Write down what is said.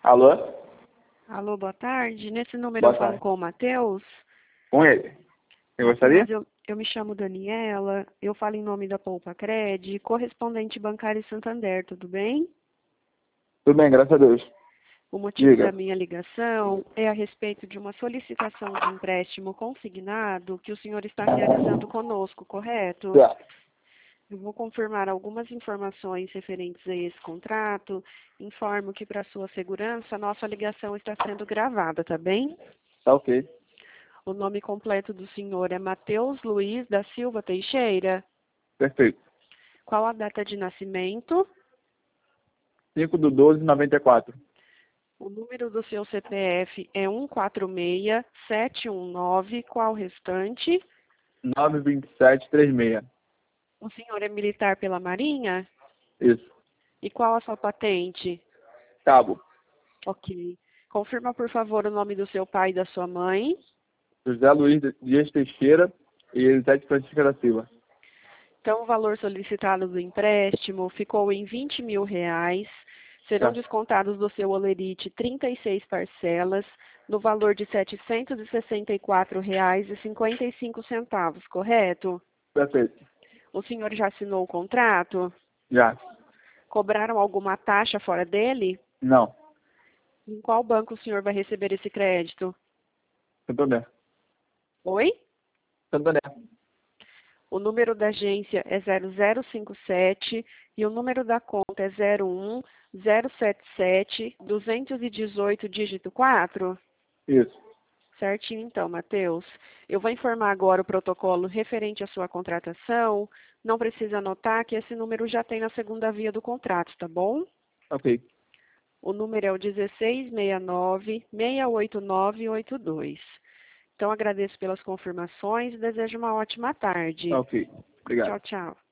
Alô? Alô, boa tarde. Nesse número Boa eu falo tarde. com o Matheus. Com ele. Eu gostaria? Mas eu me chamo Daniela, eu falo em nome da Poupa Cred, correspondente bancário Santander, tudo bem? Tudo bem, graças a Deus. O motivo da Diga. minha ligação é a respeito de uma solicitação de empréstimo consignado que o senhor está realizando conosco, correto? Tá. Eu vou confirmar algumas informações referentes a esse contrato. Informo que, para sua segurança, a nossa ligação está sendo gravada, tá bem? Tá ok. O nome completo do senhor é Matheus Luiz da Silva Teixeira. Perfeito. Qual a data de nascimento? 5/12/94. O número do seu CPF é 146719. Qual o restante? 92736. O senhor é militar pela Marinha? Isso. E qual a sua patente? Cabo. Ok. Confirma, por favor, o nome do seu pai e da sua mãe. José Luiz Dias Teixeira e Elisete Francisca da Silva. Então, o valor solicitado do empréstimo ficou em R$ 20.000. Serão Tá. descontados do seu holerite 36 parcelas, no valor de R$ 764,55, correto? Perfeito. O senhor já assinou o contrato? Já. Cobraram alguma taxa fora dele? Não. Em qual banco o senhor vai receber esse crédito? Santander. Oi? Santander. O número da agência é 0057 e o número da conta é 01077-218, dígito 4? Isso. Certinho então, Matheus. Eu vou informar agora o protocolo referente à sua contratação. Não precisa anotar que esse número já tem na segunda via do contrato, tá bom? Ok. O número é o 1669-68982. Então, agradeço pelas confirmações e desejo uma ótima tarde. Ok. Obrigado. Tchau, tchau.